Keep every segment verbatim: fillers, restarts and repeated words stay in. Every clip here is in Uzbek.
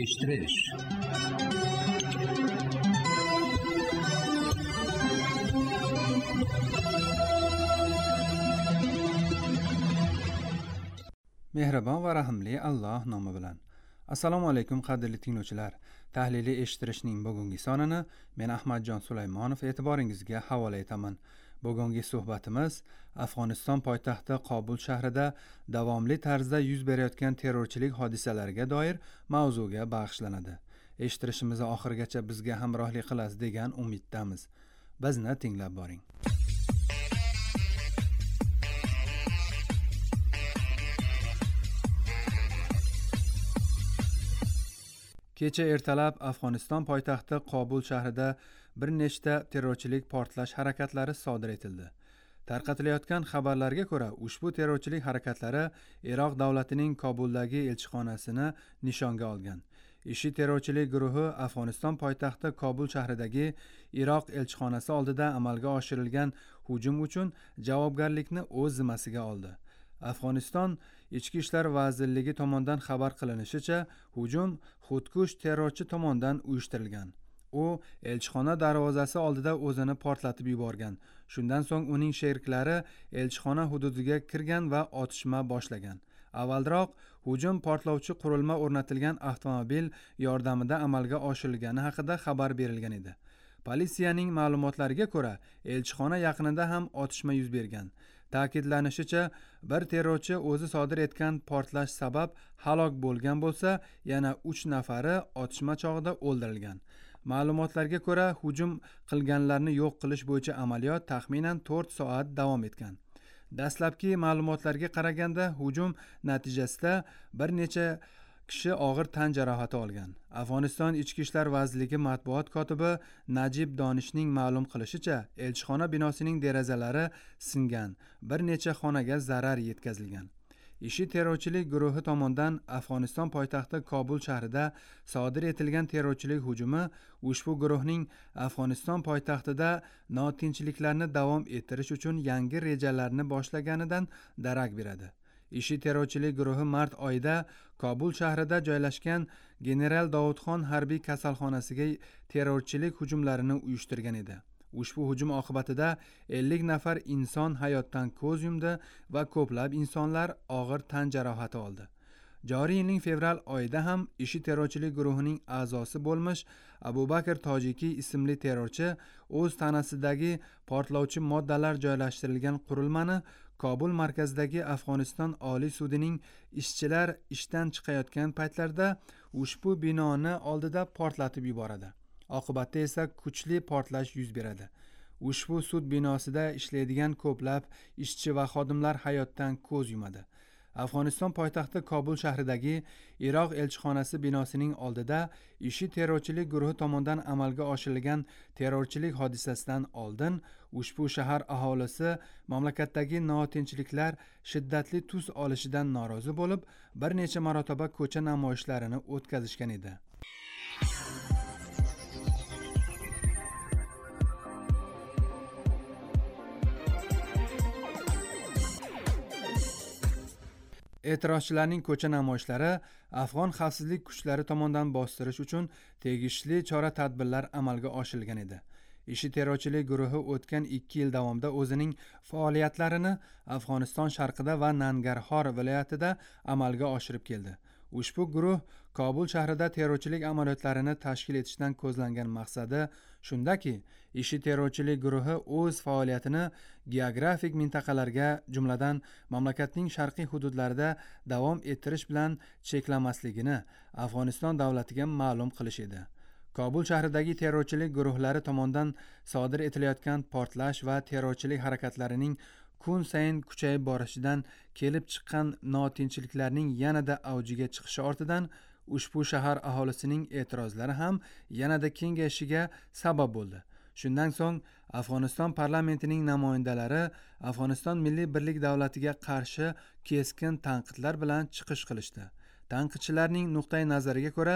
eshtirish. Mehribon va rahimli Alloh nomi bilan. Assalomu alaykum qadrli tinglovchilar. Tahliliy eshittirishning bugungi sonini men Ahmadjon Sulaymonov e'tiboringizga havola etaman. Bugungi suhbatimiz Afg'oniston poytaxti Qobul shahrida davomli tarzda yuz berayotgan terrorchilik hodisalariga doir mavzuga bag'ishlanadi. Eshittirishimizni oxirigacha bizga hamrohlik qilasiz degan umiddamiz. Bizni tinglab boring. Kecha ertalab Afg'oniston poytaxti Qobul shahrida bir nechta terrorchilik portlash harakatlari sodir etildi. Tarqatilayotgan xabarlarga ko'ra, ushbu terrorchilik harakatlari Iroq davlatining Kobuldagi elchixonasini nishonga olgan. Ishi terrorchilik guruhi Afg'oniston poytaxti Qobul shahridagi Iroq elchixonasi oldida amalga oshirilgan hujum uchun javobgarlikni o'z zimmasiga oldi. Afg'oniston Ichki ishlar vazirligi tomonidan xabar qilinishicha, hujum xudkush terrorchi tomonidan uyushtirilgan. U elchixona darvozasi oldida o'zini portlatib yuborgan. Shundan so'ng uning sheriklari elchixona hududiga kirgan va otishma boshlagan. Avvalroq hujum portlovchi qurilma o'rnatilgan avtomobil yordamida amalga oshirilgani haqida xabar berilgan edi. Politsiyaning ma'lumotlariga ko'ra, elchixona yaqinida ham otishma yuz bergan. Ta'kidlanishicha, bir terrorchi o'zi sodir etgan portlash sabab halok bo'lgan bo'lsa, yana uch nafari otishma chog'ida o'ldirilgan. Ma'lumotlarga ko'ra, hujum qilganlarni yo'q qilish bo'yicha amaliyot taxminan to'rt soat davom etgan. Dastlabki ma'lumotlarga qaraganda, hujum natijasida bir necha kishi og'ir tan jarohati olgan. Afg'oniston Ichki ishlar vazirligi matbuot kotibi Najib Donishning ma'lum qilishicha, elchixona binosining derazalari singan, bir necha xonaga zarar yetkazilgan. Ishi terrorchilik guruhi tomonidan Afg'oniston poytaxti Qobul shahrida sodir etilgan terrorchilik hujumi ushbu guruhning Afg'oniston poytaxtida notinchliklarni davom ettirish uchun yangi rejalarni boshlaganidan darak beradi. Ishi terrorchilik guruhi mart oyida Qobul shahrida joylashgan General Dovudxon harbiy kasalxonasiga terrorchilik hujumlarini uyushtirgan edi. Ushbu hujum oqibatida ellik nafar inson hayotdan ko'z yumdi va ko'plab insonlar og'ir tan jarohati oldi. Joriy yilning fevral oyida ham ishi terrorchilik guruhining a'zosi bo'lmish Abu Bakr Tojiki ismli terrorchi o'z tanasidagi portlovchi moddalar joylashtirilgan qurilmani Qobul markazidagi Afg'oniston Oliy sudining ishchilar ishdan chiqayotgan paytlarda ushbu binoni oldida portlatib yuboradi. Oqibatda esa kuchli portlash yuz beradi. Ushbu sud binosida ishlaydigan ko'plab ishchi va xodimlar hayotdan ko'z yumadi. Afg'oniston poytaxti Qobul shahridagi Iroq elchixonasi binosining oldida ishi terrorchilik guruhi tomonidan amalga oshirilgan terrorchilik hodisasidan oldin ushbu shahar aholisi mamlakatdagi notinchliklar shiddatli tus olishidan norozi bo'lib, bir necha marotaba ko'cha namoyishlarini o'tkazishgan edi. E'tirozchilarning ko'cha namoyishlari Afg'on xavfsizlik kuchlari tomonidan bostirish uchun tegishli chora-tadbirlar amalga oshirilgan edi. Ishi terrorchilik guruhi o'tgan ikki yil davomida o'zining faoliyatlarini Afg'oniston sharqida va Nangarxor viloyatida amalga oshirib keldi. Ushbu guruh Qobul shahrida terrorchilik amaliyotlarini tashkil etishdan ko'zlangan maqsadi shundaki, ishi terrorchilik guruhi o'z faoliyatini geografik mintaqalarga, jumladan mamlakatning sharqiy hududlarida davom ettirish bilan cheklamasligini Afg'oniston davlatiga ma'lum qilish edi. Qobul shahridagi terrorchilik guruhlari tomonidan sodir etilayotgan portlash va terrorchilik harakatlarining kun sayin kuchayib borishidan kelib chiqqan notinchliklarning yanada avjiga chiqishi ortidan ushbu shahar aholisining e'tirozlari ham yanada kengayishiga sabab bo'ldi. Shundan so'ng Afg'oniston parlamentining namoyandalari Afg'oniston Milliy birlik davlatiga qarshi keskin tanqidlar bilan chiqish qilishdi. Tanqidchilarning nuqtai nazariga ko'ra,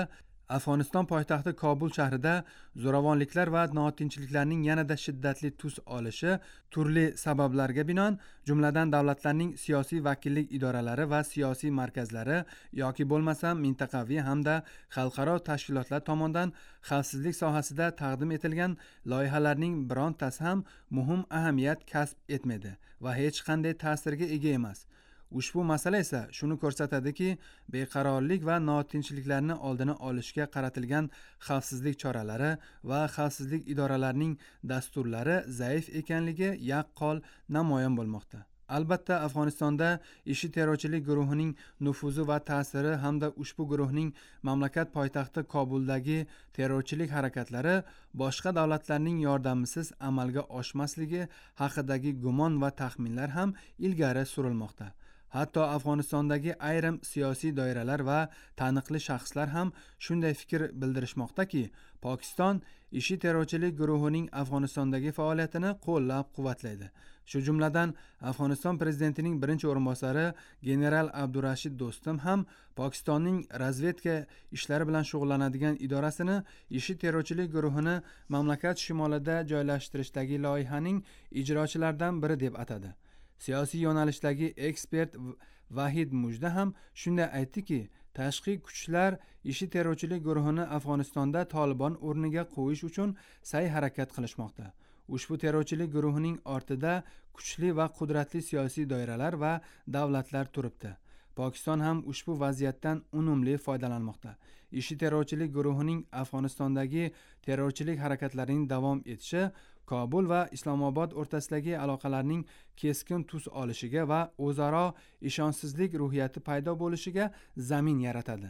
Afg'oniston poytaxti Kobul shahrida zo'ravonliklar va notinchliklarning yanada shiddatli tus olishi turli sabablarga binoan, jumladan davlatlarning siyosiy vakillik idoralari va siyosiy markazlari yoki bo'lmasa mintaqaviy hamda xalqaro tashkilotlar tomonidan xavfsizlik sohasida taqdim etilgan loyihalarning birontasi ham muhim ahamiyat kasb etmaydi va hech qanday ta'sirga ega emas. Ushbu masala esa shuni ko'rsatadiki, beqarorlik va notinchliklarni oldini olishga qaratilgan xavfsizlik choralari va xavfsizlik idoralarining dasturlari zaif ekanligi yaqqol namoyon bo'lmoqda. Albatta, Afg'onistonda ishi terrorchilik guruhining nufuzi va ta'siri hamda ushbu guruhning mamlakat poytaxti Kobuldagi terrorchilik harakatlari boshqa davlatlarning yordamisiz amalga oshmasligi haqidagi gumon va taxminlar ham ilgari surilmoqda. Hatto Afg'onistondagi ayrim siyosiy doiralar va taniqli shaxslar ham shunday fikr bildirishmoqdaki, Pokiston ishi terrorchilik guruhining Afg'onistondagi faoliyatini qo'llab-quvvatlaydi. Shu jumladan Afg'oniston prezidentining birinchi o'rinbosari general Abdurashid Do'stum ham Pokistonning razvedka ishlari bilan shug'ullanadigan idorasini ishi terrorchilik guruhini mamlakat shimolida joylashtirishdagi loyihaning ijrochilaridan biri deb atadi. Siyosiy yo'nalishdagi ekspert Vahid Mujda ham shunday aytdiki, tashqi kuchlar ishi terrorchilik guruhini Afg'onistonda Tolibon o'rniga qo'yish uchun sa'y-harakat qilishmoqda. Ushbu terrorchilik guruhining ortida kuchli va qudratli siyosiy doiralar va davlatlar turibdi. Pokiston ham ushbu vaziyatdan unumli foydalanmoqda. Ishi terrorchilik guruhining Afg'onistondagi terrorchilik harakatlarining davom etishi Kobul va Islomobod o'rtasidagi aloqalarning keskin tus olishiga va o'zaro ishonchsizlik ruhiyati paydo bo'lishiga zamin yaratadi.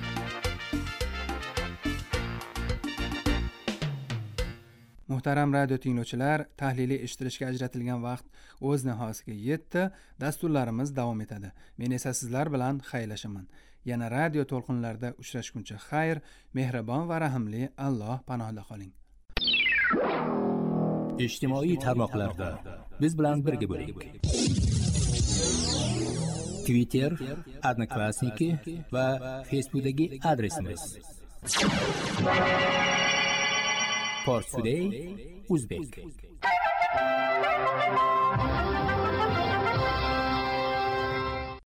Muhtaram radio tinglovchilar, tahliliy eshittirishga ajratilgan vaqt o'z nihoyasiga yetdi. Dasturlarimiz davom etadi. Men esa sizlar bilan xayrlashaman. Yana radio to'lqinlarida uchrashguncha xayr, mehribon va rahimli Alloh panohida qoling. ijtimoiy tarmoqlarda biz bilan birga bo'ling. Twitter, Odnoklassniki va Facebookdagi adresimiz Pars Today Uzbek.